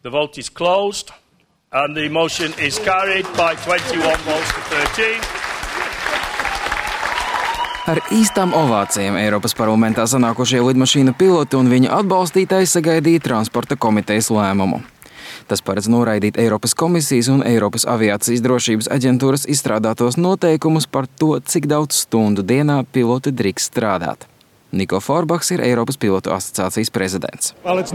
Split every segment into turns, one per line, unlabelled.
The vote is closed and the motion is carried by 21 votes to 13.
Ar īstām ovācijām Eiropas parlamentā sanākušie lidmašīnu piloti un viņa atbalstītāji sagaidīja transporta komitejas lēmumu. Tas paredz noraidīt Eiropas komisijas un Eiropas aviācijas drošības aģentūras izstrādātos noteikumus par to, cik daudz stundu dienā piloti drīkst strādāt. Niko Forbachs ir Eiropas pilotu asociācijas prezidents.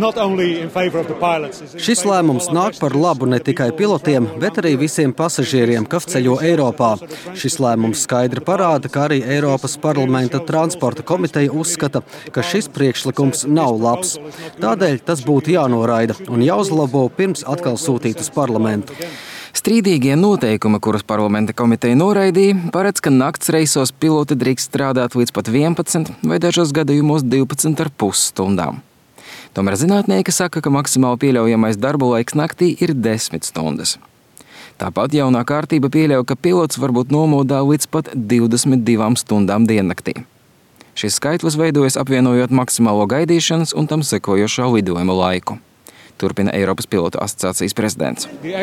Šis lēmums nāk par labu ne tikai pilotiem, bet arī visiem pasažieriem, kas ceļo Eiropā. Šis lēmums skaidri parāda, ka arī Eiropas parlamenta transporta komiteja uzskata, ka šis priekšlikums nav labs. Tādēļ tas būtu jānoraida un jāuzlabo pirms atkal sūtīt uz parlamentu.
Strīdīgie noteikumi, kurus parlamenta komiteja noraidīja, paredz, ka nakts reisos piloti drīkst strādāt līdz pat 11 vai dažos gadījumos 12,5 stundām. Tomēr zinātnieki saka, ka maksimāli pieļaujamais darba laiks naktī ir 10 stundas. Tāpat jaunā kārtība pieļauj, ka pilots var būt nomodā līdz pat 22 stundām diennaktī. Šis skaitlis veidojas apvienojot maksimālo gaidīšanas un tam sekojošo lidojuma laiku. Turpina Eiropas pilotu asociācijas prezidents.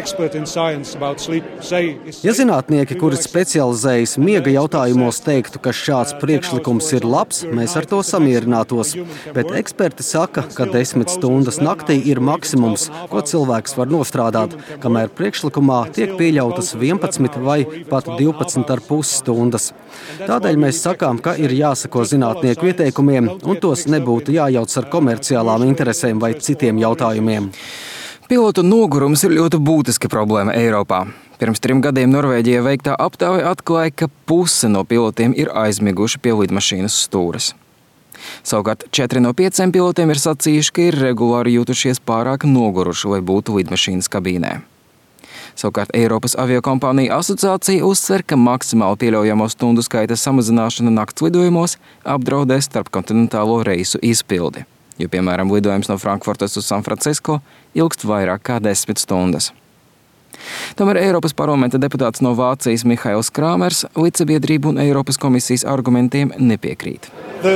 Ja zinātnieki, kuri specializējas miega jautājumos, teiktu, ka šāds priekšlikums ir labs, mēs ar to samierinātos. Bet eksperti saka, ka 10 stundas naktī ir maksimums, ko cilvēks var nostrādāt, kamēr priekšlikumā tiek pieļautas 11 vai pat 12,5 stundas. Tādēļ mēs sakām, ka ir jāsako zinātnieku ieteikumiem, un tos nebūtu jājauc ar komerciālām interesēm vai citiem jautājumiem.
Pilotu nogurums ir ļoti būtiska problēma Eiropā. Pirms 3 gadiem Norvēģijā veiktā aptauja atklāja, ka puse no pilotiem ir aizmiguši pie lidmašīnas stūres. Savukārt 4 no 5 pilotiem ir sacījuši, ka ir regulāri jūtušies pārāk noguruši, lai būtu lidmašīnas kabīnē. Savukārt Eiropas aviokompāniju asociācija uzsver, ka maksimāli pieļaujamo stundu skaita samazināšana nakts lidojumos apdraudēs starpkontinentālo reisu izpildi. Jo, piemēram, lidojums no Frankfurtas uz San Francisco ilgst vairāk kā 10 stundas. Tomēr Eiropas parlamenta deputāts no Vācijas Mihails Krāmers līdzsabiedrību un Eiropas komisijas argumentiem nepiekrīt.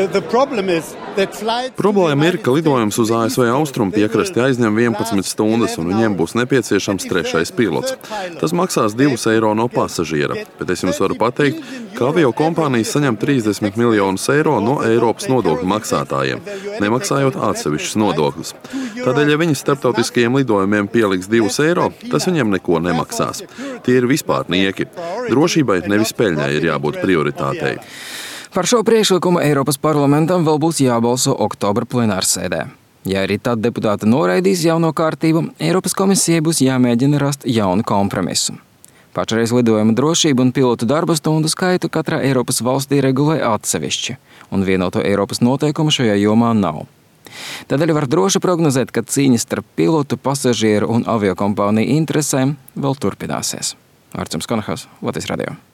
Problēma ir, ka lidojums uz ASV austrumu piekrasti aizņem 11 stundas un viņiem būs nepieciešams 3. pilots. Tas maksās 2 eiro no pasažiera, bet es jums varu pateikt, ka avio kompānijas saņem 30 miljonus eiro no Eiropas nodokļu maksātājiem, nemaksājot atsevišķus nodokļus. Tādēļ, ja viņi starptautiskajiem lidojumiem pieliks 2 eiro, tas viņiem neko nemaksās. Tie ir vispār nieki. Drošībai, nevis peļņai ir jābūt prioritātei.
Par šo priekšlikumu Eiropas parlamentam vēl būs jābalso oktobra plenārsēdē. Ja arī tad deputāti noraidīs jauno kārtību, Eiropas komisijai būs jāmēģina rast jaunu kompromisu. Pašreiz lidojuma drošību un pilotu darba stundu skaitu katrā Eiropas valstī regulē atsevišķi, un vienoto Eiropas noteikumu šajā jomā nav. Tādēļ var droši prognozēt, ka cīņas starp pilotu, pasažieru un aviokompāniju interesēm vēl turpināsies. Artjums Konahas, Latvijas radio.